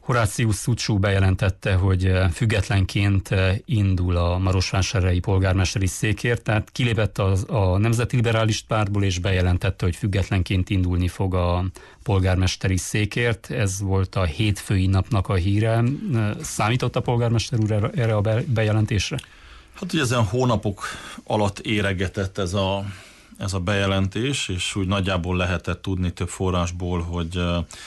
Horácius Szucsú bejelentette, hogy függetlenként indul a marosvásárhelyi polgármesteri székért, tehát kilépett a Nemzeti Liberális Pártból, és bejelentette, hogy függetlenként indulni fog a polgármesteri székért. Ez volt a hétfői napnak a híre. Számított a polgármester úr erre a bejelentésre? Hát ugye ezen hónapok alatt éregetett ez a bejelentés, és úgy nagyjából lehetett tudni több forrásból, hogy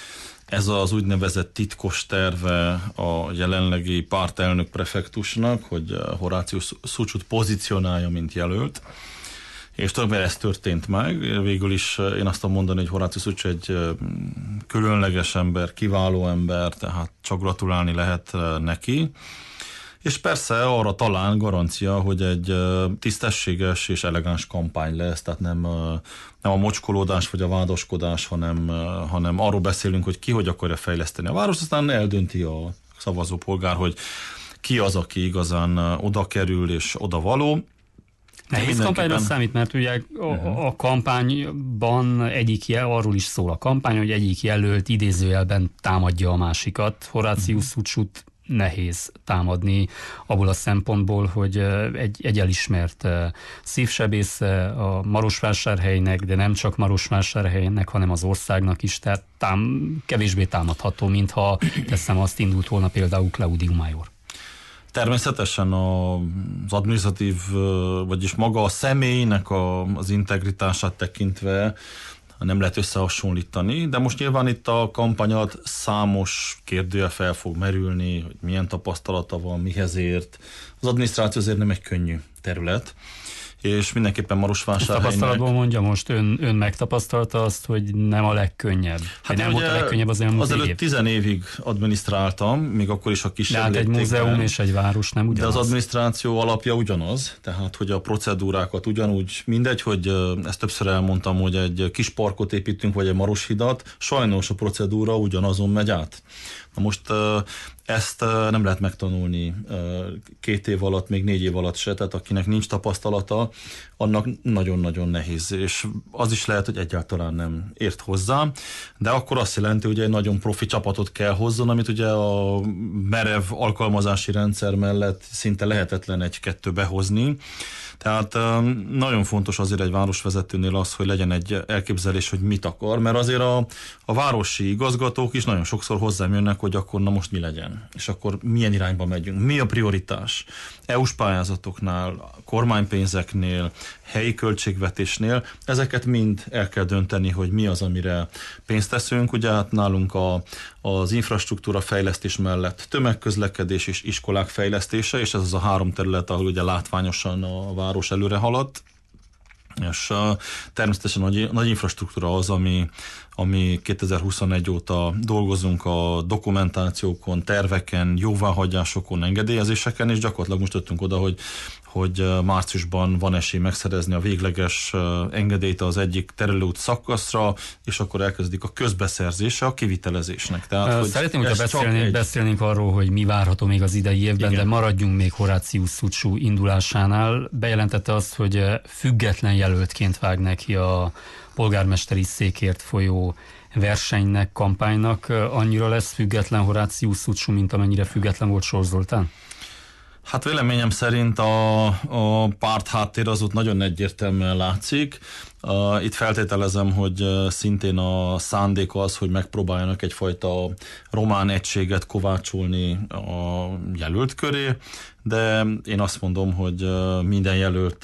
ez az úgynevezett titkos terve a jelenlegi pártelnök prefektusnak, hogy Horácius Szucsút pozícionálja, mint jelölt. És tulajdonképpen ez történt meg. Végül is én azt tudom mondani, hogy Horácius Szucsú egy különleges ember, kiváló ember, tehát csak gratulálni lehet neki. És persze arra talán garancia, hogy egy tisztességes és elegáns kampány lesz, tehát nem a mocskolódás vagy a vádaskodás, hanem arról beszélünk, hogy ki hogy akarja fejleszteni a város, aztán eldönti a szavazópolgár, hogy ki az, aki igazán oda kerül és oda való. Nehéz kampányra számít, mert ugye a kampányban arról is szól a kampány, hogy egyik jelölt idézőjelben támadja a másikat. Horácius Szucsút nehéz támadni abból a szempontból, hogy egy elismert szívsebésze a Marosvásárhelynek, de nem csak Marosvásárhelynek, hanem az országnak is, tehát kevésbé támadható, mintha teszem azt indult volna például Claudiu Major. Természetesen az adminisztratív, vagyis maga a személynek az integritását tekintve nem lehet összehasonlítani, de most nyilván itt a kampány alatt számos kérdője fel fog merülni, hogy milyen tapasztalata van, mihez ért. Az adminisztráció azért nem egy könnyű terület, és mindenképpen Marosvásárhelynek... Tapasztalatból mondja most, ön megtapasztalta azt, hogy nem a legkönnyebb. Hát nem volt a legkönnyebb az elmúlt azelőtt 10 évig adminisztráltam, még akkor is a kisebb léptékben. De hát egy múzeum és egy város nem ugyanaz. De az adminisztráció alapja ugyanaz, tehát hogy a procedúrákat ugyanúgy, mindegy, hogy ezt többször elmondtam, hogy egy kis parkot építünk, vagy egy Maroshidat, sajnos a procedúra ugyanazon megy át. Na most ezt nem lehet megtanulni 2 év alatt, még 4 év alatt se, tehát akinek nincs tapasztalata, annak nagyon-nagyon nehéz, és az is lehet, hogy egyáltalán nem ért hozzá, de akkor azt jelenti, hogy egy nagyon profi csapatot kell hozzon, amit ugye a merev alkalmazási rendszer mellett szinte lehetetlen 1-2 behozni. Tehát nagyon fontos azért egy városvezetőnél az, hogy legyen egy elképzelés, hogy mit akar, mert azért a városi igazgatók is nagyon sokszor hozzám jönnek, hogy akkor na most mi legyen, és akkor milyen irányba megyünk, mi a prioritás EU-s pályázatoknál, kormánypénzeknél, helyi költségvetésnél, ezeket mind el kell dönteni, hogy mi az, amire pénzt teszünk. Ugye hát nálunk az infrastruktúra fejlesztés mellett tömegközlekedés és iskolák fejlesztése, és ez az a 3 terület, ahol ugye látványosan a város előre haladt, és természetesen nagy infrastruktúra az, ami 2021 óta dolgozunk a dokumentációkon, terveken, jóváhagyásokon, engedélyezéseken, és gyakorlatilag most jöttünk oda, hogy márciusban van esély megszerezni a végleges engedélyt az egyik terelőút szakaszra, és akkor elkezdik a közbeszerzése a kivitelezésnek. Tehát, szeretném, hogyha beszélnénk arról, hogy mi várható még az idei évben, igen. De maradjunk még Horácius Szucsú indulásánál. Bejelentette azt, hogy független jelöltként vág neki a polgármesteri székért folyó versenynek, kampánynak. Annyira lesz független Horácius Szucsú, mint amennyire független volt Sors Zoltán? Hát véleményem szerint a párt háttér az ott nagyon egyértelműen látszik. Itt feltételezem, hogy szintén a szándék az, hogy megpróbáljanak egyfajta román egységet kovácsolni a jelölt köré, de én azt mondom, hogy minden jelölt,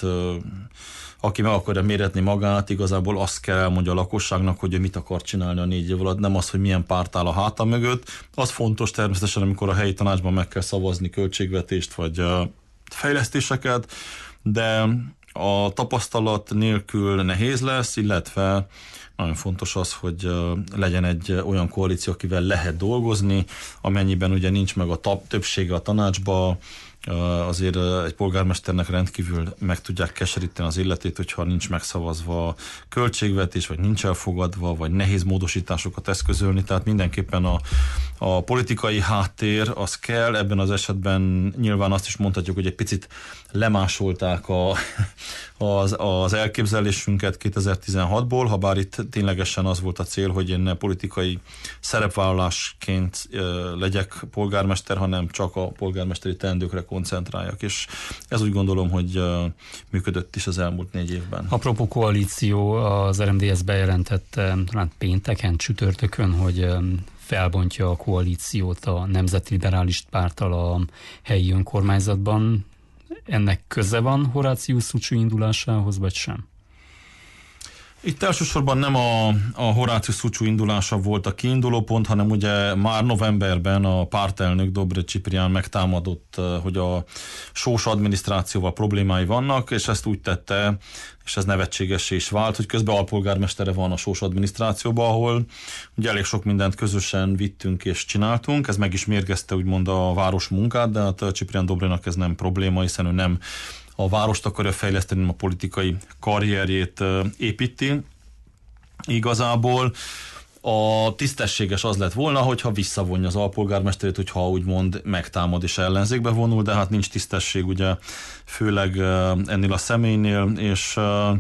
aki meg akarja méretni magát, igazából azt kell elmondja a lakosságnak, hogy ő mit akar csinálni a 4 év alatt, nem az, hogy milyen párt áll a háta mögött. Az fontos természetesen, amikor a helyi tanácsban meg kell szavazni költségvetést vagy fejlesztéseket, de a tapasztalat nélkül nehéz lesz, illetve nagyon fontos az, hogy legyen egy olyan koalíció, akivel lehet dolgozni, amennyiben ugye nincs meg a többsége a tanácsba, azért egy polgármesternek rendkívül meg tudják keseríteni az illetét, hogyha nincs megszavazva költségvetés, vagy nincs elfogadva, vagy nehéz módosításokat eszközölni, tehát mindenképpen a politikai háttér az kell, ebben az esetben nyilván azt is mondhatjuk, hogy egy picit lemásolták az elképzelésünket 2016-ból, ha bár itt ténylegesen az volt a cél, hogy én ne politikai szerepvállalásként legyek polgármester, hanem csak a polgármesteri teendőkre koncentráljak, és ez úgy gondolom, hogy működött is az elmúlt 4 évben. Apropó koalíció, az RMDSZ bejelentette talán pénteken, csütörtökön, hogy felbontja a koalíciót a Nemzeti Liberális Párttal a helyi önkormányzatban. Ennek köze van Horácius Szucsú indulásához, vagy sem? Itt elsősorban nem a Horácius Szucsú indulása volt a kiinduló pont, hanem ugye már novemberben a pártelnök Dobrev Ciprián megtámadott, hogy a sós adminisztrációval problémái vannak, és ezt úgy tette, és ez nevetségessé is vált, hogy közben alpolgármestere van a sós adminisztrációban, ahol ugye elég sok mindent közösen vittünk és csináltunk, ez meg is mérgezte úgymond a város munkát, de hát Ciprián Dobrevnak ez nem probléma, hiszen ő nem a várost akarja fejleszteni, hanem a politikai karrierjét építi. Igazából a tisztességes az lett volna, hogyha visszavonja az alpolgármesterét, hogyha úgymond megtámad és ellenzékbe vonul, de hát nincs tisztesség ugye főleg ennél a személynél, és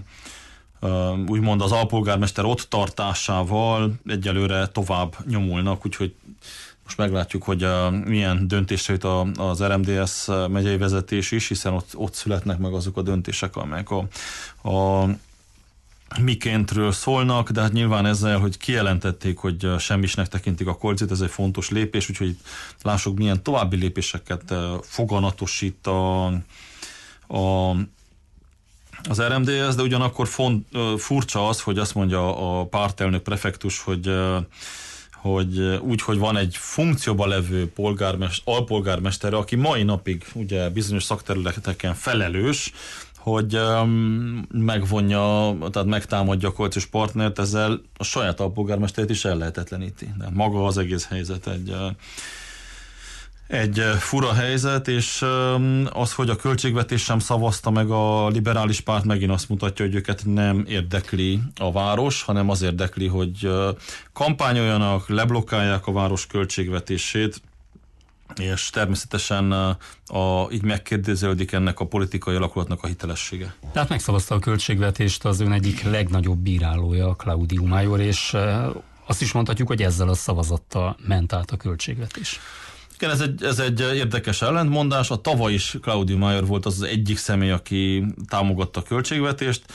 úgymond az alpolgármester ott tartásával egyelőre tovább nyomulnak, úgyhogy most meglátjuk, hogy milyen döntésre jut az RMDSZ megyei vezetés is, hiszen ott születnek meg azok a döntések, amelyek a mikéntről szólnak, de hát nyilván ezzel, hogy kijelentették, hogy semmisnek tekintik a koalíciót, ez egy fontos lépés, úgyhogy lássuk, milyen további lépéseket foganatosít az RMDSZ, de ugyanakkor furcsa az, hogy azt mondja a pártelnök prefektus, hogy úgy, hogy van egy funkcióban levő alpolgármester, aki mai napig ugye bizonyos szakterületeken felelős, hogy megvonja, tehát megtámadja a koalíciós partnert, ezzel a saját alpolgármesterét is ellehetetleníti. De maga az egész helyzet egy fura helyzet, és az, hogy a költségvetés sem szavazta meg a liberális párt, megint azt mutatja, hogy őket nem érdekli a város, hanem az érdekli, hogy kampányoljanak, leblokkálják a város költségvetését, és természetesen így megkérdeződik ennek a politikai alakulatnak a hitelessége. Tehát megszavazta a költségvetést az ön egyik legnagyobb bírálója, Claudiu Major, és azt is mondhatjuk, hogy ezzel a szavazattal ment át a költségvetés. Igen, ez egy érdekes ellentmondás. A tavaly is Claudiu Major volt az egyik személy, aki támogatta a költségvetést.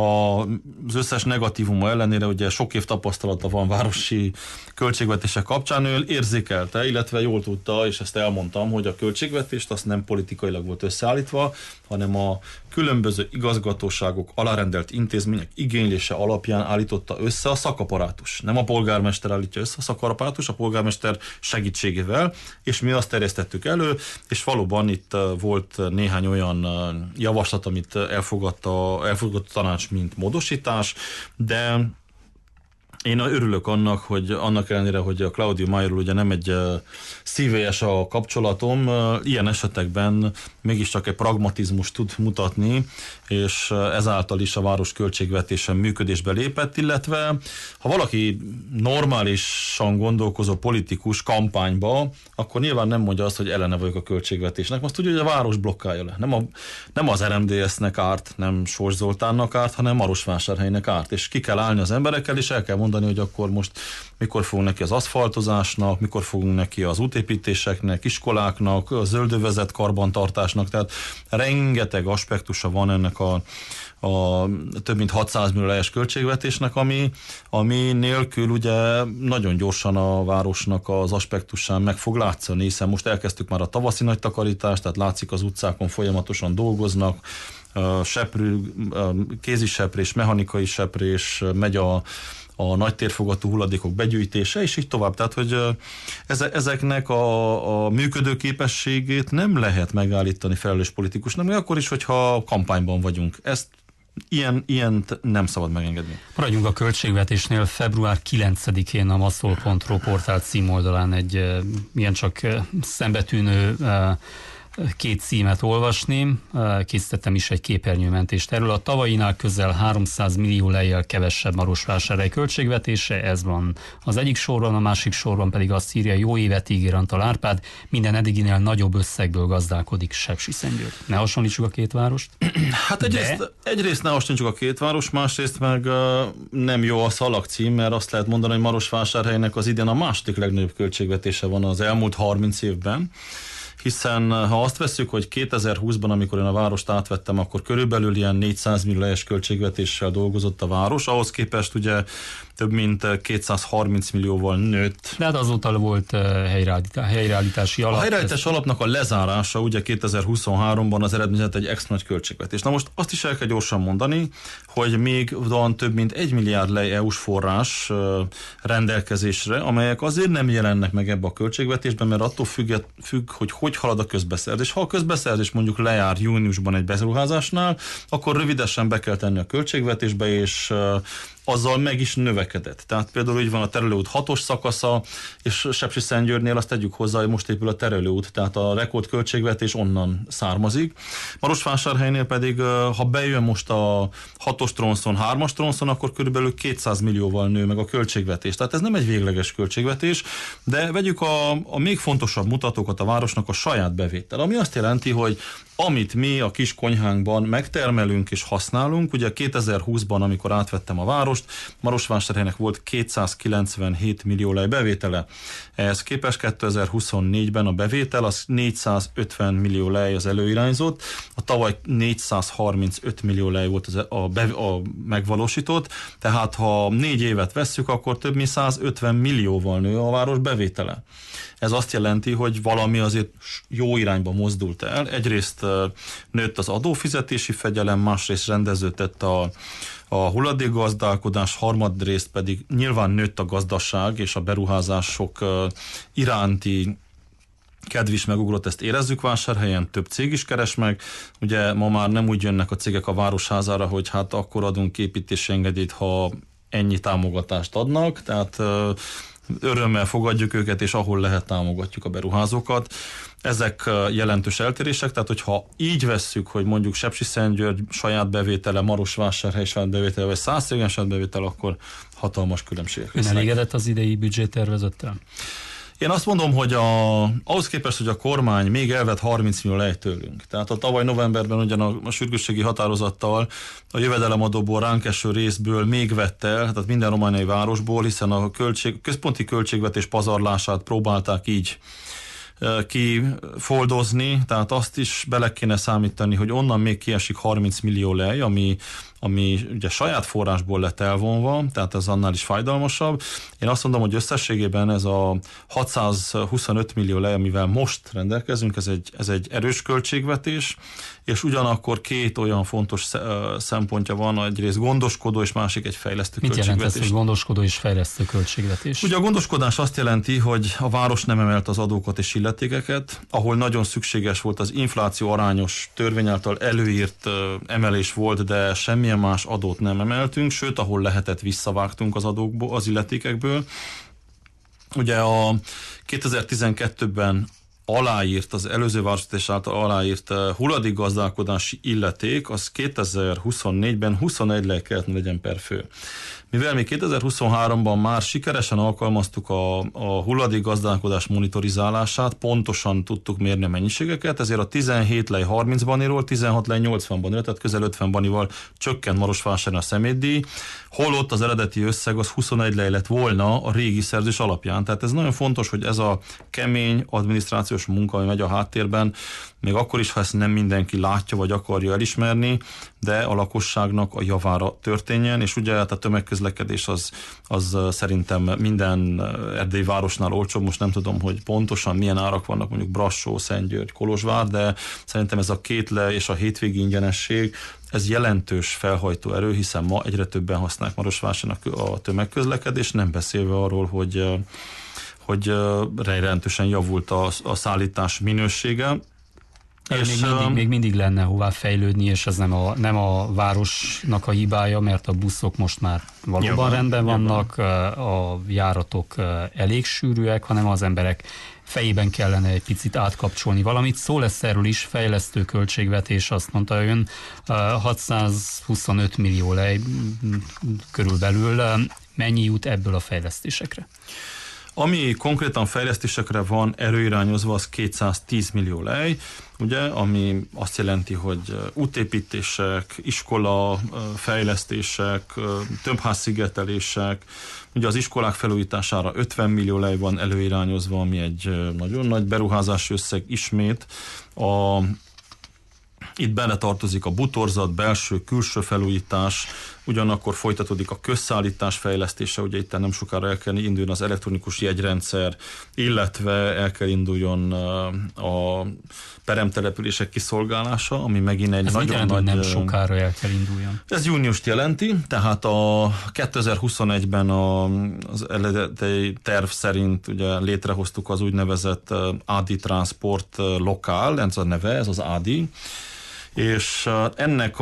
Az összes negatívuma ellenére, ugye sok év tapasztalata van városi költségvetések kapcsán, ő érzékelte, illetve jól tudta, és ezt elmondtam, hogy a költségvetést azt nem politikailag volt összeállítva, hanem a különböző igazgatóságok, alárendelt intézmények igénylése alapján állította össze a szakaparátus. Nem a polgármester állítja össze a szakaparátus, a polgármester segítségével, és mi azt terjesztettük elő, és valóban itt volt néhány olyan javaslat, amit elfogadott a tanács, mint módosítás, de én örülök annak, hogy annak ellenére, hogy a Claudiu Majorról ugye nem egy szívélyes a kapcsolatom, ilyen esetekben mégiscsak egy pragmatizmus tud mutatni, és ezáltal is a város költségvetésen működésbe lépett, illetve ha valaki normálisan gondolkozó politikus kampányba, akkor nyilván nem mondja azt, hogy ellene vagyok a költségvetésnek. Most tudja, hogy a város blokkálja le. Nem az RMDSZ-nek árt, nem Sós Zoltánnak árt, hanem Marosvásárhelynek árt. És ki kell állni az emberekkel, és el kell mondani, hogy akkor most mikor fogunk neki az aszfaltozásnak, mikor fogunk neki az útépítéseknek, iskoláknak, a zöldövezet karbantartásnak, tehát rengeteg aspektusa van ennek a több mint 600 milliós költségvetésnek, ami nélkül ugye nagyon gyorsan a városnak az aspektusán meg fog látszani, hiszen most elkezdtük már a tavaszi nagy takarítást, tehát látszik az utcákon folyamatosan dolgoznak, kéziseprés, mechanikai seprés, megy a nagy térfogatú hulladékok begyűjtése, és így tovább. Tehát, hogy ezeknek a működőképességét nem lehet megállítani felelős politikusnak, még akkor is, hogyha kampányban vagyunk. Ezt ilyent nem szabad megengedni. Maradjunk a költségvetésnél. Február 9-én a Maszol.ro portál címoldalán egy ilyen csak szembetűnő két címet olvasni, készítettem is egy képernyőmentést erről. A tavainál közel 300 millió lejjel kevesebb Marosvásárhely költségvetése, ez van az egyik sorban, a másik sorban pedig azt írja, jó évet ígér Antal Árpád, minden eddiginél nagyobb összegből gazdálkodik Sepsiszentgyörgy. Ne hasonlítsuk a két várost? Hát egyrészt ne hasonlítsuk a két város, másrészt meg nem jó a szalagcím, mert azt lehet mondani, hogy Marosvásárhelynek az idén a második legnagyobb költségvetése van az elmúlt 30 évben. Hiszen ha azt vesszük, hogy 2020-ban, amikor én a várost átvettem, akkor körülbelül ilyen 400 millió lejjes költségvetéssel dolgozott a város, ahhoz képest ugye több mint 230 millióval nőtt. De hát azóta volt helyreállítási alap. A helyreállítási alapnak a lezárása ugye 2023-ban az eredményezett egy extra nagy költségvetés. Na most azt is el kell gyorsan mondani, hogy még van több mint 1 milliárd lej EU-s forrás rendelkezésre, amelyek azért nem jelennek meg ebbe a költségvetésben, mert attól függ, hogy halad a közbeszerzés. Ha a közbeszerzés mondjuk lejár júniusban egy beruházásnál, akkor rövidesen be kell tenni a költségvetésbe, és azzal meg is növekedett. Tehát például így van a terelőút 6-os szakasza, és Sepsiszentgyörgynél azt tegyük hozzá, hogy most épül a terelőút, tehát a rekordköltségvetés onnan származik. Marosvásárhelynél pedig, ha bejön most a 6-os tronszon, 3-as tronszon, akkor körülbelül 200 millióval nő meg a költségvetés. Tehát ez nem egy végleges költségvetés, de vegyük a még fontosabb mutatókat a városnak, a saját bevétel, ami azt jelenti, hogy amit mi a kis konyhánkban megtermelünk és használunk, ugye 2020-ban, amikor átvettem a várost, Marosvásárhelynek volt 297 millió lej bevétele. Ehhez képest 2024-ben a bevétel az 450 millió lej az előirányzott, a tavaly 435 millió lej volt a megvalósított, tehát ha 4 évet vesszük, akkor több mint 150 millióval nő a város bevétele. Ez azt jelenti, hogy valami azért jó irányba mozdult el. Egyrészt nőtt az adófizetési fegyelem, másrészt rendeződött a hulladékgazdálkodás, harmadrészt pedig nyilván nőtt a gazdaság és a beruházások iránti kedv is megugrott, ezt érezzük Vásárhelyen, több cég is keres meg. Ugye ma már nem úgy jönnek a cégek a városházára, hogy hát akkor adunk építési engedélyt, ha ennyi támogatást adnak, tehát örömmel fogadjuk őket, és ahol lehet, támogatjuk a beruházókat. Ezek jelentős eltérések, tehát hogyha így vesszük, hogy mondjuk Sepsiszentgyörgy saját bevétele, Marosvásárhely saját bevétele, vagy Szászrégen saját bevétele, akkor hatalmas különbségek lesznek. Ön elégedett az idei büdzséttervezettel? Én azt mondom, hogy ahhoz képest, hogy a kormány még elvett 30 millió lejt tőlünk. Tehát a tavaly novemberben ugyan a sürgősségi határozattal a jövedelemadóból ránk eső részből még vette el, tehát minden romániai városból, hiszen a központi költségvetés pazarlását próbálták így kifoldozni, tehát azt is bele kéne számítani, hogy onnan még kiesik 30 millió lej, ami ugye saját forrásból lett elvonva, tehát ez annál is fájdalmasabb. Én azt mondom, hogy összességében ez a 625 millió lej, amivel most rendelkezünk, ez egy erős költségvetés, és ugyanakkor két olyan fontos szempontja van, egyrészt gondoskodó, és másik egy fejlesztő költségvetés. Mit jelent ez, hogy gondoskodó és fejlesztő költségvetés? Ugye a gondoskodás azt jelenti, hogy a város nem emelt az adókat és illetékeket, ahol nagyon szükséges volt az infláció arányos törvény által előírt emelés volt, de semmilyen más adót nem emeltünk, sőt, ahol lehetett, visszavágtunk az adókból, az illetékekből. Ugye a 2012-ben aláírt, az előző városvezetés által aláírt hulladékgazdálkodási illeték, az 2024-ben 21 lej kellett legyen per fő. Mivel mi 2023-ban már sikeresen alkalmaztuk a hulladékgazdálkodás monitorizálását, pontosan tudtuk mérni a mennyiségeket, ezért a 17 lej 30 baniról 16 lej 80 baniról, tehát közel 50 banival csökkent Marosvásárhelyen a szemétdíj, holott az eredeti összeg az 21 lej lett volna a régi szerződés alapján. Tehát ez nagyon fontos, hogy ez a kemény adminisztrációs munka, ami megy a háttérben, még akkor is, ha ezt nem mindenki látja vagy akarja elismerni, de a lakosságnak a javára történjen, és ugye hát a tömegközlekedés az szerintem minden erdélyi városnál olcsóbb, most nem tudom, hogy pontosan milyen árak vannak mondjuk Brassó, Szentgyörgy, Kolozsvár, de szerintem ez a 2 lej és a hétvégi ingyenesség, ez jelentős felhajtó erő, hiszen ma egyre többen használják Marosvásárnak a tömegközlekedés, nem beszélve arról, hogy jelentősen javult a szállítás minősége. És még mindig lenne hová fejlődni, és ez nem a városnak a hibája, mert a buszok most már valóban rendben vannak, a járatok elég sűrűek, hanem az emberek fejében kellene egy picit átkapcsolni valamit. Szó lesz erről is, fejlesztő költségvetés, azt mondta ön, 625 millió lej körülbelül. Mennyi jut ebből a fejlesztésekre? Ami konkrétan fejlesztésekre van előirányozva, az 210 millió lej, ugye, ami azt jelenti, hogy útépítések, iskola fejlesztések, tömbházszigetelések, ugye az iskolák felújítására 50 millió lej van előirányozva, ami egy nagyon nagy beruházási összeg ismét. Itt beletartozik a butorzat, belső, külső felújítás, ugyanakkor folytatódik a közszállítás fejlesztése, ugye itt nem sokára el kell induljon az elektronikus jegyrendszer, illetve el kell induljon a peremtelepülések kiszolgálása, ami megint egy nagyon nagy... nem sokára el kell induljon. Ez júniust jelenti, tehát a 2021-ben az eredeti terv szerint ugye létrehoztuk az úgynevezett ADI Transport Lokál, ez a neve, ez az ADI, és ennek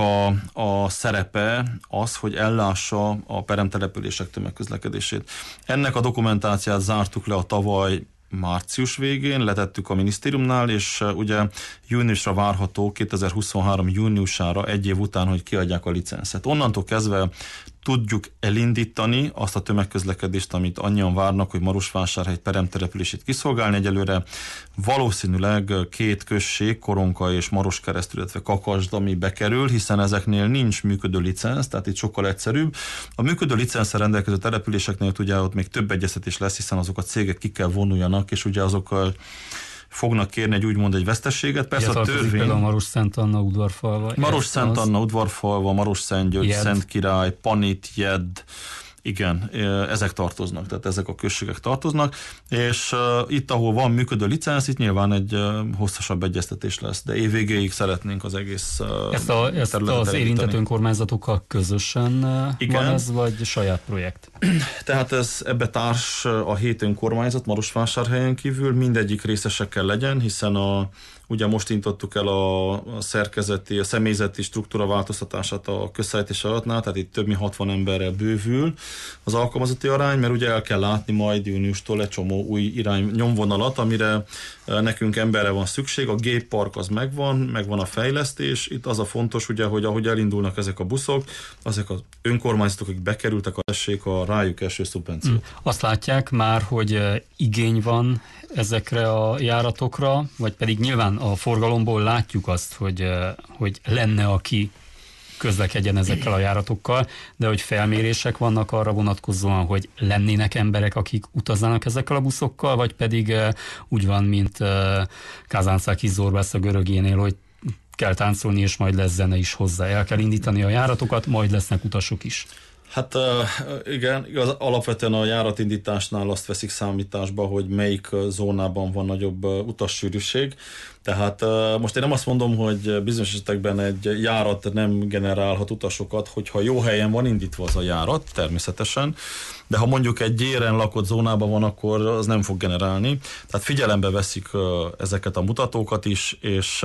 a szerepe az, hogy ellássa a peremtelepülések tömegközlekedését. Ennek a dokumentációt zártuk le a tavaly március végén, letettük a minisztériumnál, és ugye júniusra várható, 2023 júniusára, egy év után, hogy kiadják a licenszet. Onnantól kezdve tudjuk elindítani azt a tömegközlekedést, amit annyian várnak, hogy Marosvásárhely peremtelepülését kiszolgálni. Egyelőre valószínűleg 2 község, Koronka és Maroskereszt, illetve Kakasd, ami bekerül, hiszen ezeknél nincs működő licensz, tehát itt sokkal egyszerűbb. A működő licenszel rendelkező településeknél ugye ott még több egyeztetés lesz, hiszen azok a cégek ki kell vonuljanak, és ugye azok fognak kérni egy vesztességet. Persze a törvény... Maros-Szent Anna udvarfalva. Maros-Szent Anna udvarfalva, Maros-Szentgyörgy, Szentkirály, Panit, Jed, igen, ezek tartoznak, tehát ezek a községek tartoznak, és itt, ahol van működő licensz, itt nyilván egy hosszasabb egyeztetés lesz, de évvégéig szeretnénk az egész Ezt az érintett önkormányzatokkal közösen van ez, vagy saját projekt? Tehát ebbe társ a 7 önkormányzat Marosvásárhelyen kívül, mindegyik részesekkel legyen, hiszen ugye most intottuk el a személyzeti struktúra változtatását a közszállítás adatnál, tehát itt több mint 60 emberrel bővül az alkalmazotti arány, mert ugye el kell látni majd júniustól egy csomó új nyomvonalat, amire nekünk emberre van szükség, a géppark az megvan a fejlesztés, itt az a fontos, ugye, hogy ahogy elindulnak ezek a buszok, ezek az önkormányzatok, akik bekerültek, essék a rájuk eső szubvenciót. Azt látják már, hogy igény van ezekre a járatokra, vagy pedig nyilván a forgalomból látjuk azt, hogy lenne, aki közlekedjen ezekkel a járatokkal, de hogy felmérések vannak arra vonatkozóan, hogy lennének emberek, akik utaznának ezekkel a buszokkal, vagy pedig úgy van, mint Kázánszák Zorbász a Görögénél, hogy kell táncolni, és majd lesz zene is hozzá. El kell indítani a járatokat, majd lesznek utasok is. Hát igen, alapvetően a járatindításnál azt veszik számításba, hogy melyik zónában van nagyobb utassűrűség. Tehát most én nem azt mondom, hogy bizonyos esetekben egy járat nem generálhat utasokat, hogyha jó helyen van indítva az a járat, természetesen, de ha mondjuk egy gyéren lakott zónában van, akkor az nem fog generálni. Tehát figyelembe veszik ezeket a mutatókat is, és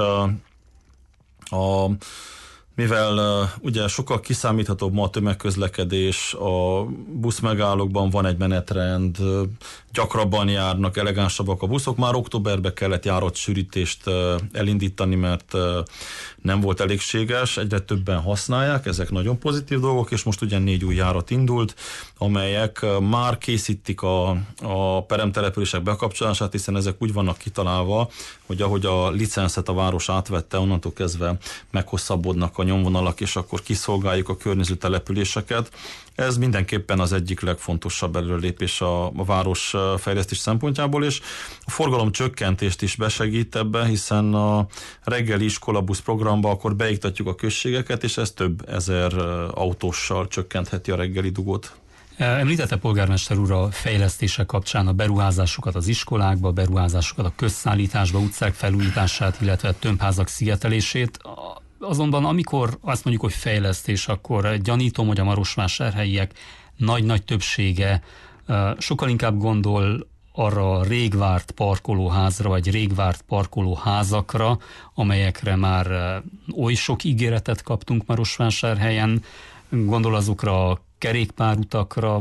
mivel ugye sokkal kiszámíthatóbb ma a tömegközlekedés, a buszmegállókban van egy menetrend, gyakrabban járnak, elegánsabbak a buszok, már októberben kellett járatsűrítést elindítani, mert nem volt elégséges, egyre többen használják, ezek nagyon pozitív dolgok, és most ugye 4 új járat indult, amelyek már készítik a peremtelepülések bekapcsolását, hiszen ezek úgy vannak kitalálva, hogy ahogy a licenszet a város átvette, onnantól kezdve meghosszabbodnak a nyomvonalak, és akkor kiszolgáljuk a környező településeket. Ez mindenképpen az egyik legfontosabb előrelépés a város fejlesztés szempontjából, és a forgalom csökkentést is besegít ebbe, hiszen a reggeli iskolabusz programba akkor beiktatjuk a községeket, és ez több ezer autóssal csökkentheti a reggeli dugót. Említette polgármester úr a fejlesztések kapcsán a beruházásokat az iskolákba, a beruházásokat a közszállításba, utcák felújítását, illetve tömbházak szigetelését. Azonban amikor azt mondjuk, hogy fejlesztés, akkor gyanítom, hogy a marosvásárhelyiek nagy-nagy többsége sokkal inkább gondol arra a rég várt parkolóházra, vagy rég várt parkolóházakra, amelyekre már oly sok ígéretet kaptunk Marosvásárhelyen, gondol azokra a kerékpárutakra,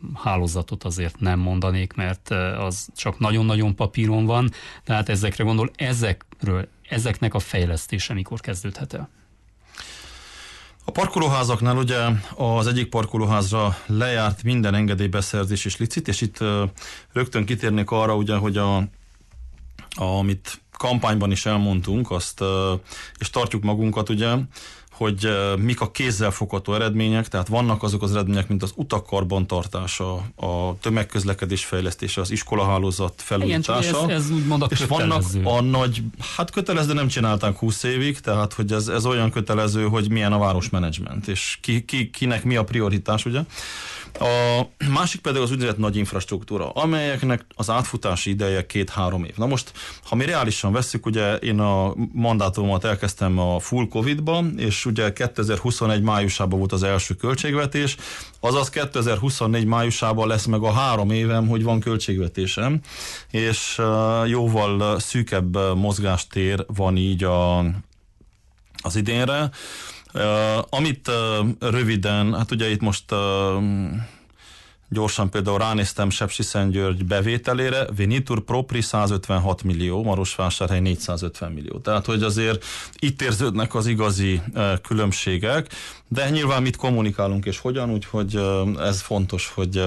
hálózatot azért nem mondanék, mert az csak nagyon-nagyon papíron van, tehát ezekre gondol, ezeknek a fejlesztése mikor kezdődhet el? A parkolóházaknál ugye az egyik parkolóházra lejárt minden engedélybeszerzés és licit, és itt rögtön kitérnék arra, ugye, hogy amit kampányban is elmondtunk, azt, és tartjuk magunkat, ugye, hogy mik a kézzelfogható eredmények, tehát vannak azok az eredmények, mint az utak karbantartása, a tömegközlekedés fejlesztése, az iskolahálózat felújítása. Igen, ez úgymond a és kötelező. Vannak a nagy, kötelező, de nem csinálták 20 évig, tehát hogy ez olyan kötelező, hogy milyen a városmenedzsment, és kinek mi a prioritás, ugye. A másik pedig az úgynevezett nagy infrastruktúra, amelyeknek az átfutási ideje 2-3 év. Na most, ha mi reálisan vesszük, ugye én a mandátumomat elkezdtem a full Covid-ban, és ugye 2021 májusában volt az első költségvetés, azaz 2024 májusában lesz meg a 3 évem, hogy van költségvetésem, és jóval szűkebb mozgástér van így az idénre. Amit röviden, hát ugye itt most gyorsan például ránéztem Sepsiszentgyörgy bevételére, Venitur Propri 156 millió, Marosvásárhely 450 millió. Tehát, hogy azért itt érződnek az igazi különbségek, de nyilván mit kommunikálunk és hogyan, úgyhogy ez fontos, hogy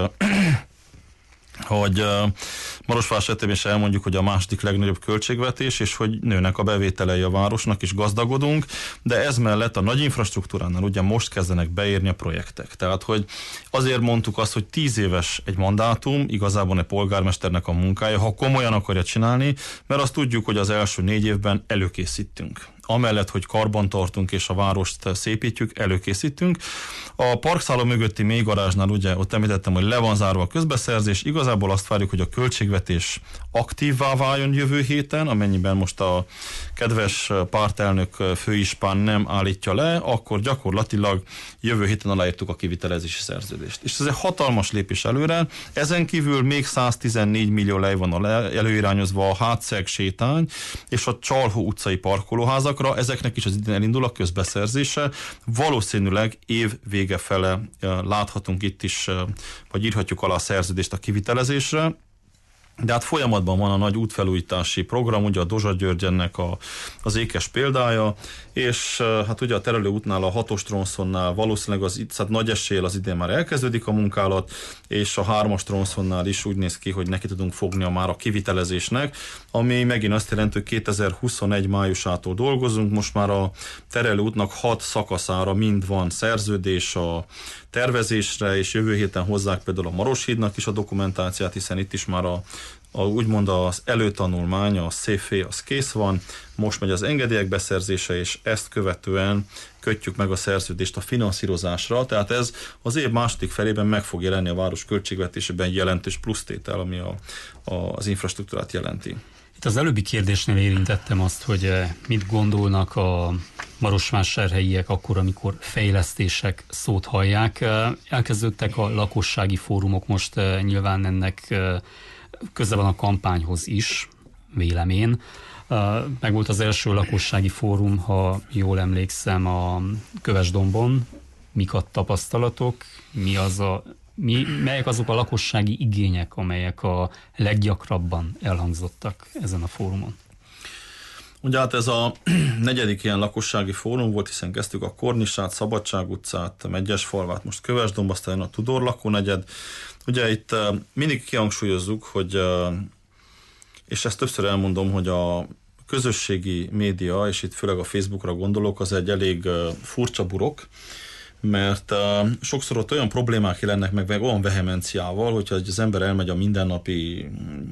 Marosvásárhelyben is elmondjuk, hogy a második legnagyobb költségvetés, és hogy nőnek a bevételei a városnak, és gazdagodunk, de ez mellett a nagy infrastruktúránál ugye most kezdenek beérni a projektek. Tehát, hogy azért mondtuk azt, hogy 10 éves egy mandátum, igazából egy polgármesternek a munkája, ha komolyan akarja csinálni, mert azt tudjuk, hogy az első 4 évben előkészítünk. Amellett, hogy karbantartunk és a várost szépítjük, előkészítünk. A parkszálló mögötti mélygarázsnál ugye ott említettem, hogy le van zárva a közbeszerzés, igazából azt várjuk, hogy a költségvetés aktívvá váljon jövő héten, amennyiben most a kedves pártelnök főispán nem állítja le, akkor gyakorlatilag jövő héten aláírtuk a kivitelezési szerződést. És ez egy hatalmas lépés előre, ezen kívül még 114 millió lej van előirányozva a Hátszeg sétány és a Csalhó utcai parkolóházakra, ezeknek is az idén elindul a közbeszerzése. Valószínűleg év vége fele láthatunk itt is, vagy írhatjuk alá a szerződést a kivitelezésre. De hát folyamatban van a nagy útfelújítási program, ugye a Dozsa György ennek az ékes példája, és hát ugye a Terelő útnál, a 6-os tronszonnál valószínűleg hát nagy eséllyel az idén már elkezdődik a munkálat, és a 3-as tronszonnál is úgy néz ki, hogy neki tudunk fogni már a kivitelezésnek, ami megint azt jelenti, hogy 2021 májusától dolgozunk, most már a Terelő útnak 6 szakaszára mind van szerződés a tervezésre, és jövő héten hozzák például a Maroshídnak is a dokumentáciát, hiszen itt is már úgymond az előtanulmány, a széfé, az kész van, most megy az engedélyek beszerzése, és ezt követően kötjük meg a szerződést a finanszírozásra, tehát ez az év második felében meg fog jelenni a város költségvetésében jelentős plusztétel, ami az infrastruktúrát jelenti. Itt az előbbi kérdésnél érintettem azt, hogy mit gondolnak a marosvásárhelyiek akkor, amikor fejlesztések szót hallják. Elkezdődtek a lakossági fórumok, most nyilván ennek köze van a kampányhoz is, vélem. Meg volt az első lakossági fórum, ha jól emlékszem, a Kövesdombon. Mik a tapasztalatok, melyek azok a lakossági igények, amelyek a leggyakrabban elhangzottak ezen a fórumon? Ugye hát ez a 4. ilyen lakossági fórum volt, hiszen kezdtük a Kornisát, Szabadság utcát, Megyesfalvát, most Kövesdomb, aztán a Tudor lakónegyed. Ugye itt mindig kihangsúlyozzuk, hogy, és ezt többször elmondom, hogy a közösségi média, és itt főleg a Facebookra gondolok, az egy elég furcsa burok, mert sokszor ott olyan problémák jelennek meg olyan vehemenciával, hogyha az ember elmegy a mindennapi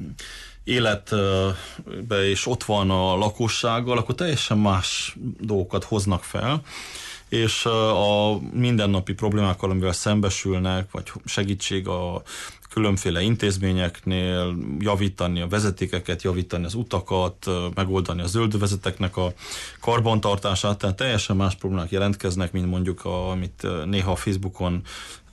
életbe, és ott van a lakossággal, akkor teljesen más dolgokat hoznak fel, és a mindennapi problémákkal, amivel szembesülnek, vagy segítség a különféle intézményeknél, javítani a vezetékeket, javítani az utakat, megoldani a zöldövezeteknek a karbantartását, tehát teljesen más problémák jelentkeznek, mint mondjuk amit néha a Facebookon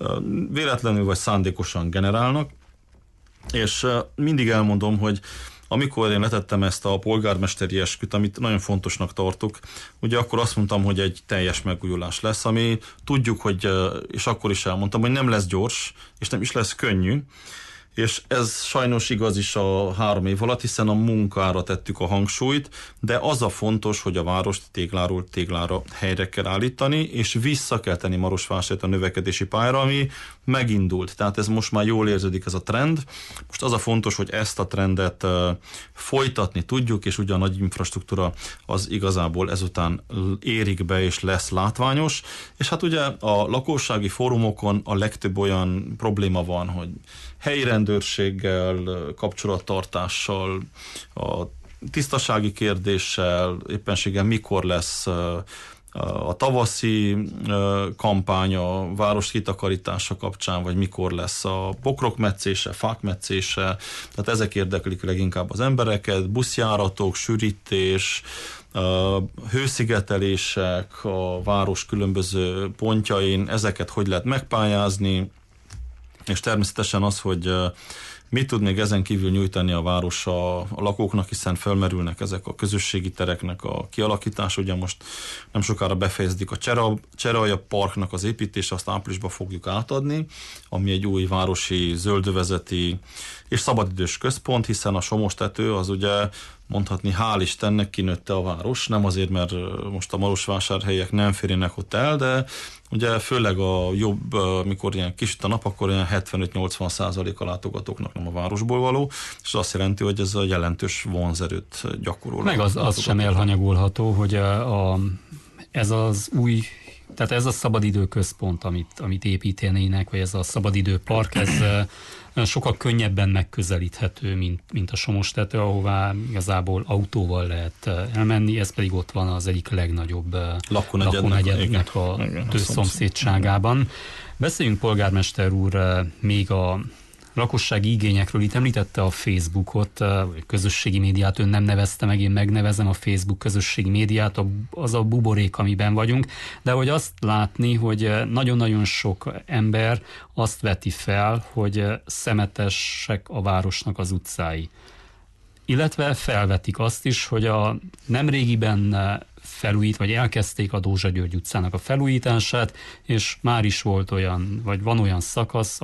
véletlenül vagy szándékosan generálnak. És mindig elmondom, hogy amikor én letettem ezt a polgármesteri esküt, amit nagyon fontosnak tartok, ugye akkor azt mondtam, hogy egy teljes megújulás lesz, ami tudjuk, hogy, és akkor is elmondtam, hogy nem lesz gyors, és nem is lesz könnyű, és ez sajnos igaz is a 3 év alatt, hiszen a munkára tettük a hangsúlyt, de az a fontos, hogy a várost tégláról téglára helyre kell állítani, és vissza kell tenni Marosvásárt a növekedési pályára, ami megindult. Tehát ez most már jól érződik ez a trend. Most az a fontos, hogy ezt a trendet folytatni tudjuk, és ugye a nagy infrastruktúra az igazából ezután érik be, és lesz látványos. És hát ugye a lakossági fórumokon a legtöbb olyan probléma van, hogy helyi rendőrséggel, kapcsolattartással, a tisztasági kérdéssel, éppenséggel mikor lesz a tavaszi kampány a város kitakarítása kapcsán, vagy mikor lesz a bokrok metszése, fák metszése, tehát ezek érdeklik leginkább az embereket, buszjáratok, sűrítés, hőszigetelések a város különböző pontjain, ezeket hogy lehet megpályázni, és természetesen az, hogy mit tud még ezen kívül nyújtani a város a lakóknak, hiszen felmerülnek ezek a közösségi tereknek a kialakítása. Ugye most nem sokára befejeződik a Cseralja Parknak az építése, azt áprilisban fogjuk átadni, ami egy új városi zöldövezeti és szabadidős központ, hiszen a Somostető az ugye mondhatni, hál' Istennek kinőtte a város, nem azért, mert most a marosvásárhelyek nem férjenek ott el, de ugye főleg a jobb, mikor ilyen kisüt a nap, akkor ilyen 75-80% a látogatóknak nem a városból való, és azt jelenti, hogy ez a jelentős vonzerőt gyakorol. Meg az sem elhanyagolható, hogy ez az új, tehát ez a szabadidőközpont, amit építenének, vagy ez a szabadidőpark, ez sokkal könnyebben megközelíthető, mint a Somostető, ahová igazából autóval lehet elmenni, ez pedig ott van az egyik legnagyobb lakónegyednek a szomszédságában. Beszéljünk, polgármester úr, még a lakossági igényekről. Itt említette a Facebookot, vagy közösségi médiát, ön nem nevezte meg, én megnevezem a Facebook közösségi médiát, az a buborék, amiben vagyunk, de hogy azt látni, hogy nagyon-nagyon sok ember azt veti fel, hogy szemetesek a városnak az utcái. Illetve felvetik azt is, hogy a nemrégiben vagy elkezdték a Dózsa György utcának a felújítását, és már is volt olyan, vagy van olyan szakasz,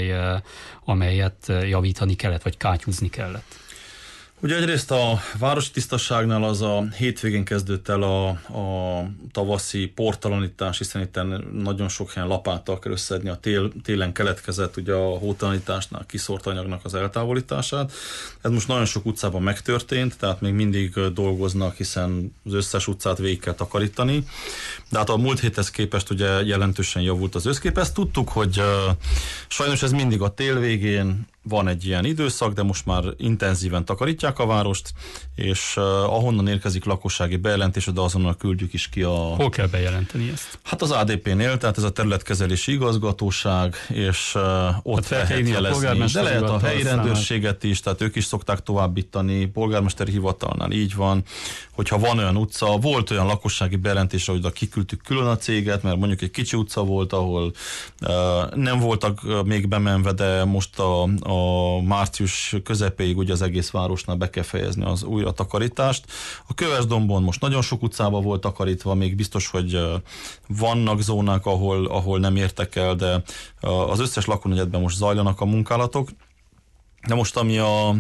amelyet javítani kellett, vagy kátyúzni kellett. Ugye egyrészt a városi tisztaságnál az a hétvégén kezdődött el a tavaszi portalanítás, hiszen itt nagyon sok helyen lapáttal kell összedni a télen keletkezett ugye a hótalanításnál kiszórt anyagnak az eltávolítását. Ez most nagyon sok utcában megtörtént, tehát még mindig dolgoznak, hiszen az összes utcát végig kell takarítani. De hát a múlt héthez képest ugye jelentősen javult az összkép. Ezt tudtuk, hogy sajnos ez mindig a tél végén van egy ilyen időszak, de most már intenzíven takarítják a várost, és ahonnan érkezik lakossági bejelentés, de azonnal küldjük is ki a... Hol kell bejelenteni ezt? Hát az ADP-nél, tehát ez a területkezelési igazgatóság, és ott lehet jelezni. De lehet a helyi rendőrséget is, tehát ők is szokták továbbítani, polgármesteri hivatalnál így van, hogyha van olyan utca, volt olyan lakossági bejelentés, hogy kiküldtük külön a céget, mert mondjuk egy kicsi utca volt, ahol nem voltak még bemenve, de most a március közepéig ugye az egész városnál be kell fejezni az újra takarítást. A Kövesdombon most nagyon sok utcában volt takarítva, még biztos, hogy vannak zónák, ahol nem értek el, de az összes lakónegyedben most zajlanak a munkálatok. De most ami a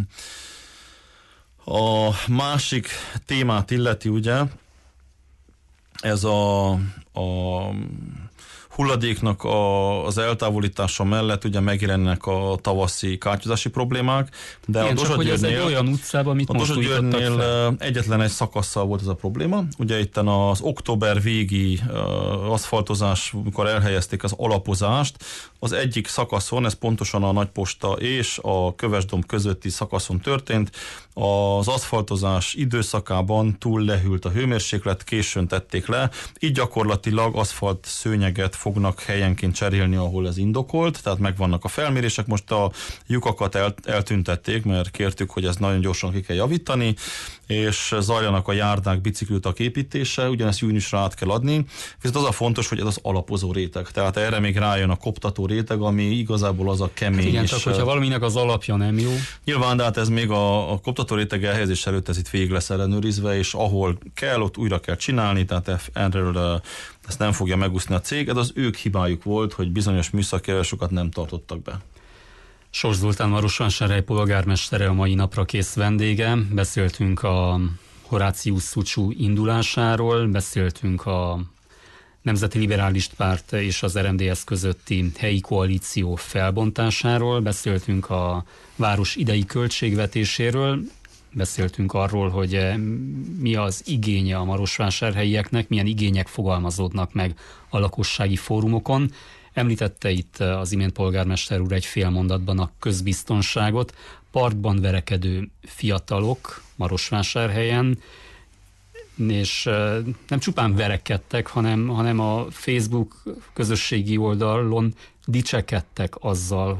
másik témát illeti, ugye, ez a hulladéknak az eltávolítása mellett ugye megjelennek a tavaszi kátyúzási problémák, de igen, a Dózsa Györgynél, olyan utcában, amit most újítottak fel. Egyetlen egy szakasszal volt ez a probléma. Ugye itten az október végi aszfaltozás, amikor elhelyezték az alapozást, az egyik szakaszon, ez pontosan a Nagyposta és a Kövesdomb közötti szakaszon történt, az aszfaltozás időszakában túl lehűlt a hőmérséklet, későn tették le, így gyakorlatilag aszfalt szőnyeget fognak helyenként cserélni, ahol ez indokolt, tehát megvannak a felmérések, most a lyukakat eltüntették, mert kértük, hogy ezt nagyon gyorsan ki kell javítani. és zajlanak a járdák, bicikliutak építése, ugyanezt júniusra át kell adni, viszont az a fontos, hogy ez az alapozó réteg, tehát erre még rájön a koptató réteg, ami igazából az a kemény. Igen, csak hogyha valaminek az alapja nem jó. Nyilván, de hát ez még a koptató réteg elhelyezés előtt ez itt végig lesz ellenőrizve, és ahol kell, ott újra kell csinálni, tehát erről ezt nem fogja megúszni a cég, ez az ők hibájuk volt, hogy bizonyos műszaki eljárásokat nem tartottak be. Sors Zoltán Marosvásárhely polgármestere a mai napra kész vendége. Beszéltünk a Horácius Szucsú indulásáról, beszéltünk a Nemzeti Liberális Párt és az RMDSZ közötti helyi koalíció felbontásáról, beszéltünk a város idei költségvetéséről, beszéltünk arról, hogy mi az igénye a marosvásárhelyieknek, milyen igények fogalmazódnak meg a lakossági fórumokon. Említette itt az imént polgármester úr egy fél mondatban a közbiztonságot, parkban verekedő fiatalok Marosvásárhelyen, és nem csupán verekedtek, hanem a Facebook közösségi oldalon dicsekedtek azzal,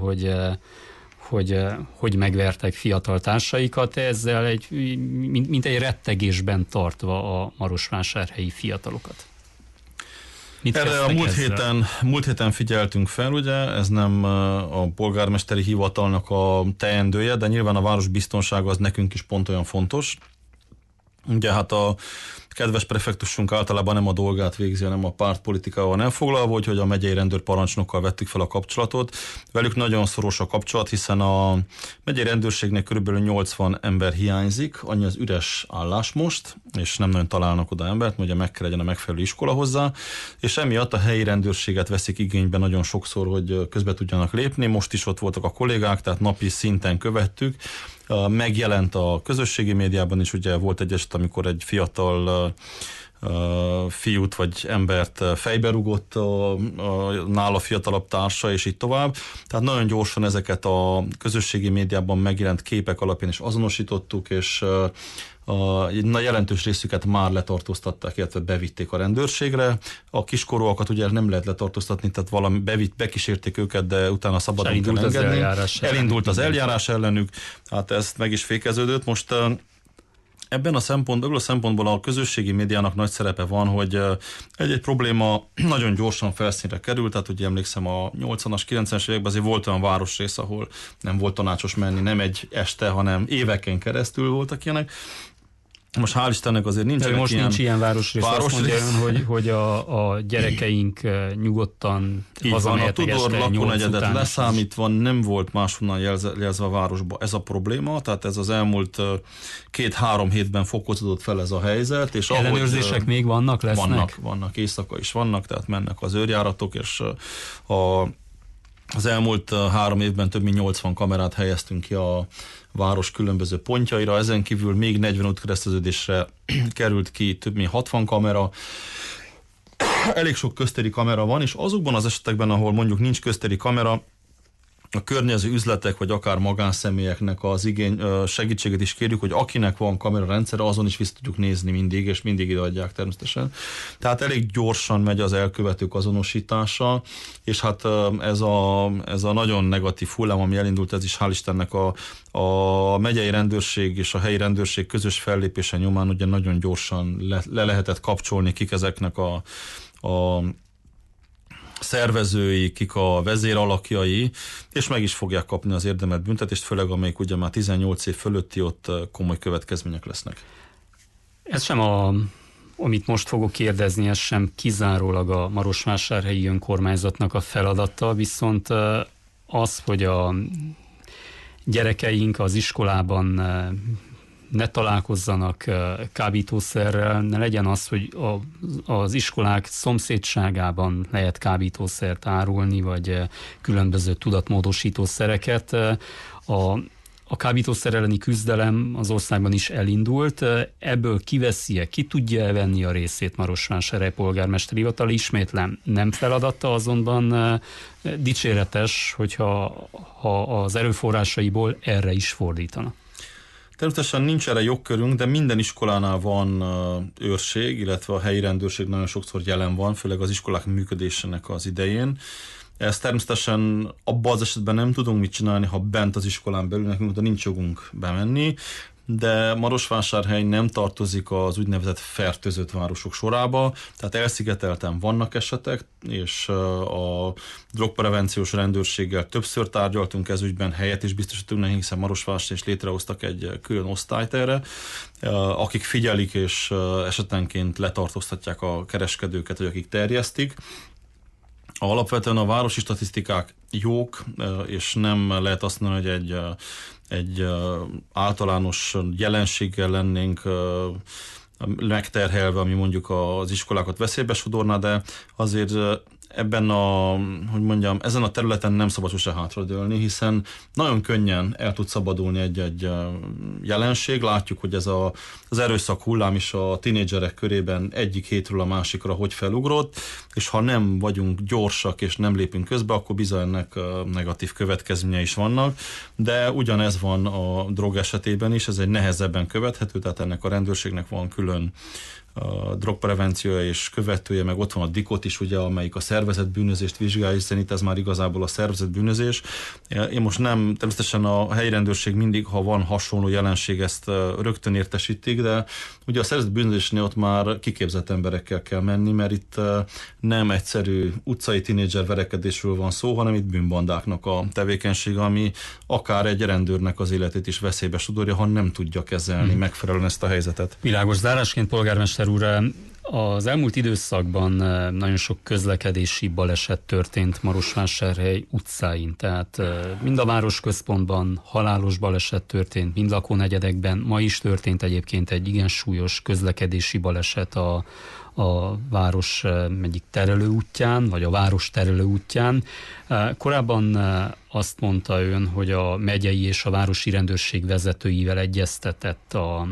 hogy megvertek fiatal társaikat, ezzel mint egy rettegésben tartva a marosvásárhelyi fiatalokat. Erre a múlt héten figyeltünk fel, ugye, ez nem a polgármesteri hivatalnak a teendője, de nyilván a város biztonsága az nekünk is pont olyan fontos. Ugye hát a kedves prefektusunk általában nem a dolgát végzi, hanem a pártpolitikával nem foglalva, hogy a megyei rendőrparancsnokkal vettük fel a kapcsolatot. Velük nagyon szoros a kapcsolat, hiszen a megyei rendőrségnek körülbelül 80 ember hiányzik, annyi az üres állás most, és nem nagyon találnak oda embert, ugye meg kell legyen a megfelelő iskola hozzá, és emiatt a helyi rendőrséget veszik igénybe nagyon sokszor, hogy közbe tudjanak lépni. Most is ott voltak a kollégák, tehát napi szinten követtük. Megjelent a közösségi médiában is, ugye volt egy eset, amikor egy fiatal fiút vagy embert fejbe rugott a nála fiatalabb társa, és így tovább. Tehát nagyon gyorsan ezeket a közösségi médiában megjelent képek alapján is azonosítottuk, és a jelentős részüket már letartóztatták, illetve bevitték a rendőrségre. A kiskorúakat ugye nem lehet letartóztatni, tehát valami bekísérték őket, de utána szabadon kell engedni. Elindult az eljárás ellenük, hát ezt meg is fékeződött. Most ebből a szempontból a közösségi médiának nagy szerepe van, hogy egy probléma nagyon gyorsan felszínre került, tehát ugye emlékszem a 80-as, 90-es években azért volt olyan városrész, ahol nem volt tanácsos menni, nem egy este, hanem éveken keresztül voltak ilyenek. Most hál' Istennek azért nincs ilyen városrész. Azt mondja ön, hogy a gyerekeink nyugodtan hazamehetnek este 8 után. A Tudor lakónegyedet leszámítva nem volt máshonnan jelzve a városba ez a probléma, tehát ez az elmúlt 2-3 hétben fokozódott fel ez a helyzet. És ellenőrzések még lesznek? Vannak, éjszaka is vannak, tehát mennek az őrjáratok, és az elmúlt 3 évben több mint 80 kamerát helyeztünk ki a város különböző pontjaira, ezen kívül még 40 útkereszteződésre került ki több mint 60 kamera. Elég sok köztéri kamera van, és azokban az esetekben, ahol mondjuk nincs köztéri kamera, a környező üzletek, vagy akár magánszemélyeknek az segítséget is kérjük, hogy akinek van kamerarendszere, azon is vissza tudjuk nézni mindig, és mindig ideadják természetesen. Tehát elég gyorsan megy az elkövetők azonosítása, és hát ez a nagyon negatív hullám, ami elindult, ez is hál' Istennek a megyei rendőrség és a helyi rendőrség közös fellépése nyomán ugye nagyon gyorsan le lehetett kapcsolni, kik ezeknek a szervezői, kik a vezéralakjai, és meg is fogják kapni az érdemelt büntetést, főleg amelyik ugye már 18 év fölötti, ott komoly következmények lesznek. Ez sem amit most fogok kérdezni, ez sem kizárólag a marosvásárhelyi önkormányzatnak a feladata, viszont az, hogy a gyerekeink az iskolában ne találkozzanak kábítószerrel, ne legyen az, hogy az iskolák szomszédságában lehet kábítószert árulni, vagy különböző tudatmódosító szereket. A kábítószer elleni küzdelem az országban is elindult. Ebből kiveszi-e, ki tudja venni a részét Marosvásárhely polgármesteri hivatal? Ismétlem, nem feladata, azonban dicséretes, hogyha az erőforrásaiból erre is fordítana. Természetesen nincs erre jogkörünk, de minden iskolánál van őrség, illetve a helyi rendőrség nagyon sokszor jelen van, főleg az iskolák működésének az idején. Ezt természetesen abban az esetben nem tudunk mit csinálni, ha bent az iskolán belül nekünk oda nincs jogunk bemenni. de Marosvásárhely nem tartozik az úgynevezett fertőzött városok sorába, tehát elszigetelten vannak esetek, és a drogprevenciós rendőrséggel többször tárgyaltunk ez ügyben, helyet is biztosítunk nekik, hiszen Marosvásárhelyen is létrehoztak egy külön osztályt erre, akik figyelik és esetenként letartóztatják a kereskedőket, vagy akik terjesztik. Alapvetően a városi statisztikák jók, és nem lehet azt mondani, hogy egy általános jelenséggel lennénk megterhelve, ami mondjuk az iskolákat veszélybe sodorná, de azért ebben ezen a területen nem szabad sose hátradőlni, hiszen nagyon könnyen el tud szabadulni egy jelenség. Látjuk, hogy ez az erőszak hullám is a tinédzserek körében egyik hétről a másikra hogy felugrott, és ha nem vagyunk gyorsak és nem lépünk közbe, akkor bizony ennek negatív következményei is vannak, de ugyanez van a drog esetében is, ez egy nehezebben követhető, tehát ennek a rendőrségnek van külön a drogprevenciója és követője, meg ott van a DIKOT is, ugye, amelyik a szervezett bűnözést vizsgálja, hiszen itt ez már igazából a szervezett bűnözés. Én most nem, természetesen a helyi rendőrség mindig, ha van hasonló jelenség, ezt rögtön értesítik, de ugye a szervezett bűnözésnél ott már kiképzett emberekkel kell menni, mert itt nem egyszerű utcai tinédzser verekedésről van szó, hanem itt bűnbandáknak a tevékenysége, ami akár egy rendőrnek az életét is veszélybe sodorja, ha nem tudja kezelni megfelelően ezt a helyzetet. Világos zárásként, polgármester úr, az elmúlt időszakban nagyon sok közlekedési baleset történt Marosvásárhely utcáin, tehát mind a városközpontban halálos baleset történt, mind lakónegyedekben. Ma is történt egyébként egy igen súlyos közlekedési baleset a város egyik terelőútján, vagy a város terelőútján. Korábban azt mondta ön, hogy a megyei és a városi rendőrség vezetőivel egyeztetett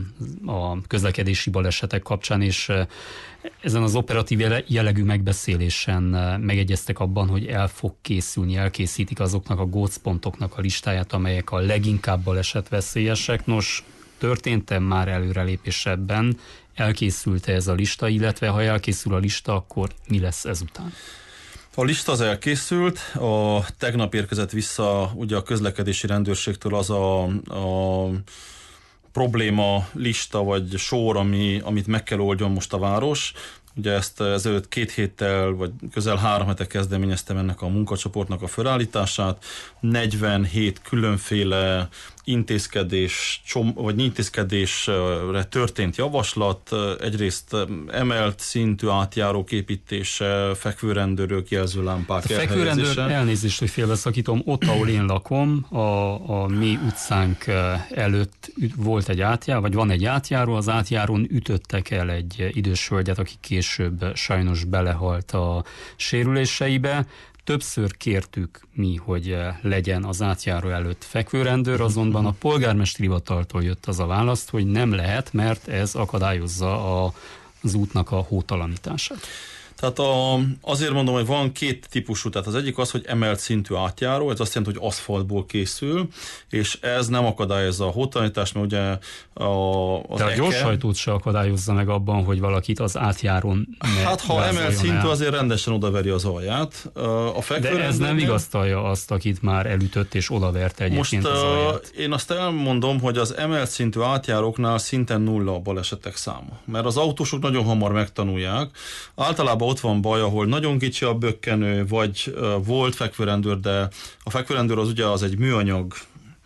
a közlekedési balesetek kapcsán, és ezen az operatív jellegű megbeszélésen megegyeztek abban, hogy elkészítik azoknak a gócpontoknak a listáját, amelyek a leginkább balesetveszélyesek. Nos, történt-e már előrelépés ebben? Elkészült-e ez a lista, illetve ha elkészül a lista, akkor mi lesz ezután? A lista az elkészült, tegnap érkezett vissza ugye a közlekedési rendőrségtől az a probléma lista vagy sor, amit meg kell oldjon most a város. Ugye ezt ezelőtt 2 héttel, vagy közel 3 hete kezdeményeztem ennek a munkacsoportnak a felállítását. 47 különféle intézkedésre történt javaslat, egyrészt emelt szintű átjárók építése, fekvőrendőrök, jelzőlámpák elhelyezése. Fekvőrendőr, elnézést, hogy félbeszakítom, ott, ahol én lakom, a mi utcánk előtt volt egy átjáró, vagy van egy átjáró, az átjárón ütöttek el egy idős hölgyet, aki később sajnos belehalt a sérüléseibe. Többször kértük mi, hogy legyen az átjáró előtt fekvőrendőr, azonban a polgármesteri hivataltól jött az a választ, hogy nem lehet, mert ez akadályozza az útnak a hótalanítását. Tehát azért mondom, hogy van 2 típusú, tehát az egyik az, hogy emelt szintű átjáró, ez azt jelenti, hogy aszfaltból készül, és ez nem akadályozza a hótalanítást, mert ugye de a gyorshajtót se akadályozza meg abban, hogy valakit az átjárón hát ha emelt szintű, azért rendesen odaveri az alját. De ez nem vigasztalja azt, akit már elütött és odaverte egyébként az alját. Én azt elmondom, hogy az emelt szintű átjáróknál szinten 0 a balesetek száma. Mert az autósok nagyon hamar megtanulják. Általában ott van baj, ahol nagyon kicsi a bökkenő, vagy volt fekvőrendőr, de a fekvőrendőr az ugye az egy műanyag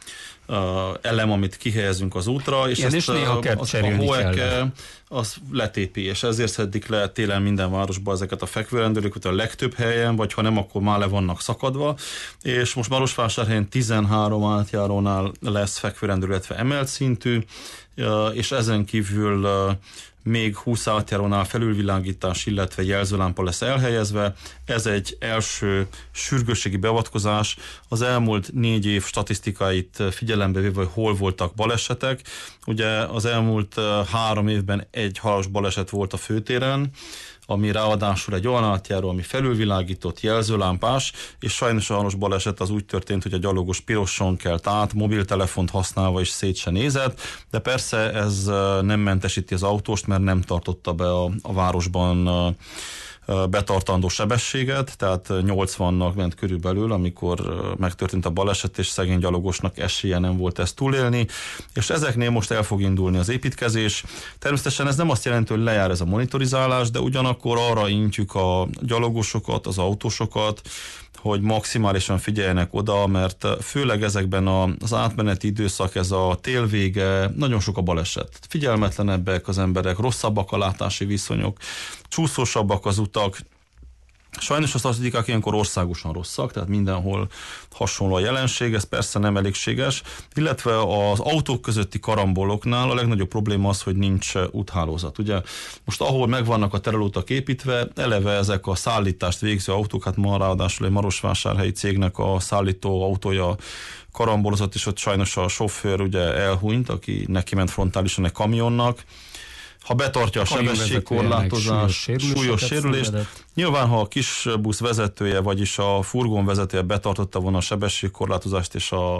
elem, amit kihelyezünk az útra, és ezt a hóeke az letépi, és ezért szedik le télen minden városban ezeket a fekvőrendőröket a legtöbb helyen, vagy ha nem, akkor már le vannak szakadva, és most Marosvásárhelyen 13 átjárónál lesz fekvőrendőr, illetve emelt szintű, és ezen kívül még 20 átjárónál felülvilágítás, illetve jelzőlámpa lesz elhelyezve. Ez egy első sürgősségi beavatkozás. Az elmúlt 4 év statisztikáit figyelembe véve, hogy hol voltak balesetek. Ugye az elmúlt 3 évben egy halálos baleset volt a főtéren, ami ráadásul egy olyan átjáró, ami felülvilágított, jelzőlámpás, és sajnos a halálos baleset az úgy történt, hogy a gyalogos piroson kelt át, mobiltelefont használva is szét se nézett, de persze ez nem mentesíti az autóst, mert nem tartotta be a városban betartandó sebességet, tehát 80-nak ment körülbelül, amikor megtörtént a baleset, és szegény gyalogosnak esélye nem volt ezt túlélni, és ezeknél most el fog indulni az építkezés. Természetesen ez nem azt jelenti, hogy lejár ez a monitorizálás, de ugyanakkor arra intjük a gyalogosokat, az autósokat, hogy maximálisan figyeljenek oda, mert főleg ezekben az átmeneti időszak, ez a tél vége, nagyon sok a baleset. Figyelmetlenebbek az emberek, rosszabbak a látási viszonyok, csúszósabbak az utak. Sajnos a statisztikák ilyenkor országosan rosszak, tehát mindenhol hasonló a jelenség, ez persze nem elégséges, illetve az autók közötti karamboloknál a legnagyobb probléma az, hogy nincs úthálózat. Ugye most ahol megvannak a terelőutak építve, eleve ezek a szállítást végző autók, hát ma ráadásul egy marosvásárhelyi cégnek a szállító autója karambolozott, és ott sajnos a sofőr ugye elhunyt, aki neki ment frontálisan egy kamionnak. Ha betartja a sebességkorlátozást, súlyos sérülést. Nyilván, ha a kis busz vezetője, vagyis a furgon vezetője betartotta volna a sebességkorlátozást és a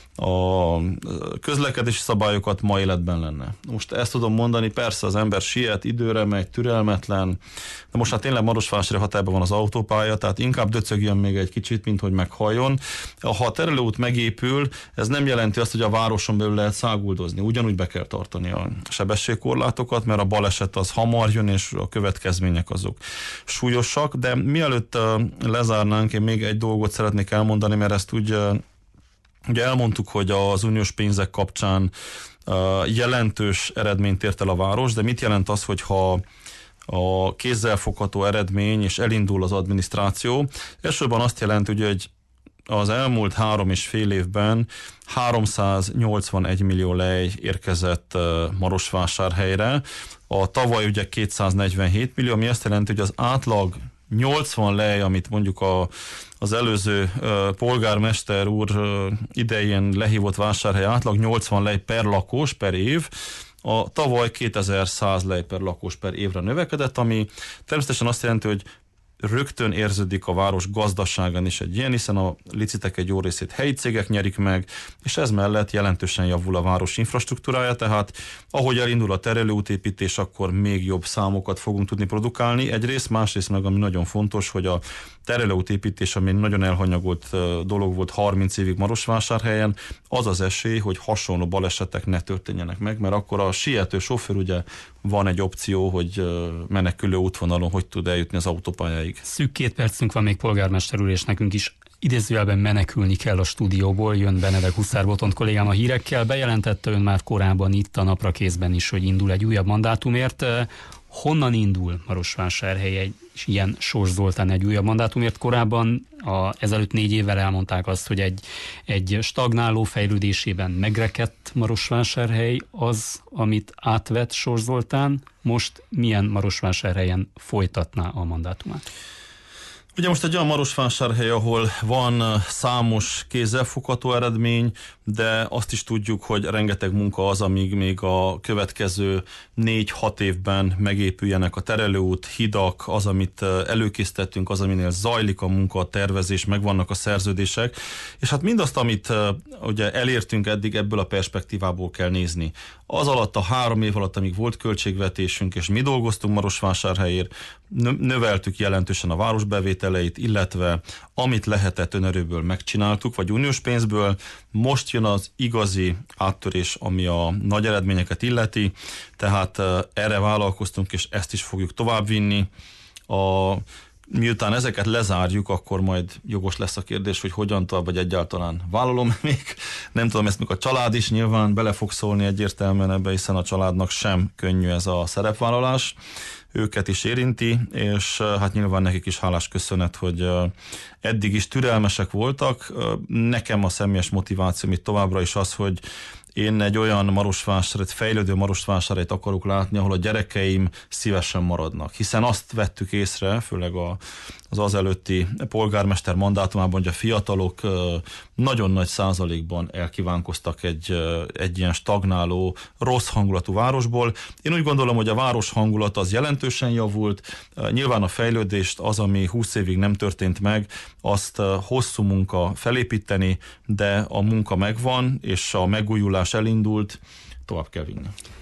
közlekedési szabályokat, ma életben lenne. Most ezt tudom mondani, persze az ember siet, időre megy, türelmetlen, de most hát tényleg Marosvásárhely hatályban van az autópálya, tehát inkább döcögjön még egy kicsit, mint hogy meghalljon. Ha a terelőút megépül, ez nem jelenti azt, hogy a városon belül lehet száguldozni. Ugyanúgy be kell tartani a sebességkorlátokat, mert a baleset az hamar jön, és a következmények azok súlyosak, de mielőtt lezárnánk, én még egy dolgot szeretnék elmondani, mert ezt ugye elmondtuk, hogy az uniós pénzek kapcsán jelentős eredményt ért el a város, de mit jelent az, hogyha a kézzelfogható eredmény és elindul az adminisztráció? Elsősorban azt jelenti, hogy az elmúlt 3,5 évben 381 millió lej érkezett Marosvásárhelyre, a tavaly ugye 247 millió, ami azt jelenti, hogy az átlag 80 lej, amit mondjuk az előző polgármester úr idején lehívott vásárhely átlag 80 lej per lakos per év, a tavaly 2100 lej per lakos per évre növekedett, ami természetesen azt jelenti, hogy rögtön érződik a város gazdaságán is egy ilyen, hiszen a licitek egy jó részét helyi cégek nyerik meg, és ez mellett jelentősen javul a város infrastruktúrája, tehát ahogy elindul a terelőútépítés, akkor még jobb számokat fogunk tudni produkálni. Egyrészt, másrészt meg, ami nagyon fontos, hogy a terelőútépítés, ami nagyon elhanyagolt dolog volt 30 évig Marosvásárhelyen, az az esély, hogy hasonló balesetek ne történjenek meg, mert akkor a siető sofőr ugye van egy opció, hogy menekülő útvonalon hogy tud eljutni az autópályáig. Szűk 2 percünk van még, polgármester úr, és nekünk is idézőjelben menekülni kell a stúdióból. Jön Benedek Huszár Botont kollégám a hírekkel. Bejelentette ön már korábban itt a Naprakészben is, hogy indul egy újabb mandátumért. Honnan indul Marosvásárhely egy ilyen Sós Zoltán egy újabb mandátumért? Korábban ezelőtt 4 évvel elmondták azt, hogy egy stagnáló fejlődésében megrekedt Marosvásárhely az, amit átvett Sós Zoltán. Most milyen Marosvásárhelyen folytatná a mandátumát? Ugye most egy olyan Marosvásárhely, ahol van számos kézzelfogható eredmény, de azt is tudjuk, hogy rengeteg munka az, amíg még a következő 4-6 évben megépüljenek a terelőút, hidak, az, amit előkészítettünk, az, aminél zajlik a munka, a tervezés, megvannak a szerződések, és hát mindazt, amit ugye elértünk eddig, ebből a perspektívából kell nézni. Az alatt a 3 év alatt, amíg volt költségvetésünk, és mi dolgoztunk Marosvásárhelyért, növeltük jelentősen a városbevételeit, illetve amit lehetett önerőből megcsináltuk, vagy uniós pénzből. Most jön az igazi áttörés, ami a nagy eredményeket illeti, tehát erre vállalkoztunk, és ezt is fogjuk továbbvinni. Miután ezeket lezárjuk, akkor majd jogos lesz a kérdés, hogy hogyan tovább, vagy egyáltalán vállalom még. Nem tudom, ezt még a család is nyilván bele fog szólni egyértelműen ebbe, hiszen a családnak sem könnyű ez a szerepvállalás. Őket is érinti, és hát nyilván nekik is hálás köszönet, hogy eddig is türelmesek voltak. Nekem a személyes motivációm itt továbbra is az, hogy én egy olyan Marosvásárhelyt, fejlődő Marosvásárhelyt akarok látni, ahol a gyerekeim szívesen maradnak. Hiszen azt vettük észre, főleg az előtti polgármester mandátumában, hogy a fiatalok nagyon nagy százalékban elkívánkoztak egy ilyen stagnáló, rossz hangulatú városból. Én úgy gondolom, hogy a város hangulat az jelentősen javult. Nyilván a fejlődést, az, ami 20 évig nem történt meg, azt hosszú munka felépíteni, de a munka megvan, és a megújulás elindult, tovább kell vinni.